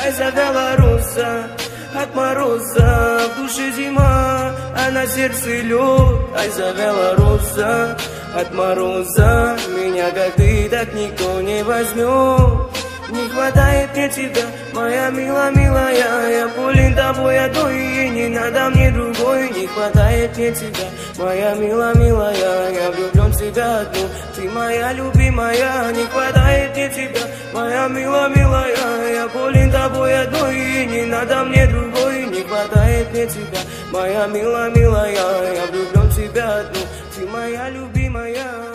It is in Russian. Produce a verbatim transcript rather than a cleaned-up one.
ай за белоруса. От мороза в душе зима, а на сердце лед, ай за белоруса. От мороза меня, как ты, так никто не возьмет. Не хватает мне тебя, моя мила, милая. Я болен тобой одной, и не надо мне другой. Не хватает мне тебя, моя мила, милая. Я влюблен в тебя одну, ты моя любимая. Не хватает мне тебя, моя мила, милая. Я болен тобой одной, и не надо мне другой. Не хватает мне тебя, моя мила, милая. Я влюблен в тебя одну, ты моя любимая.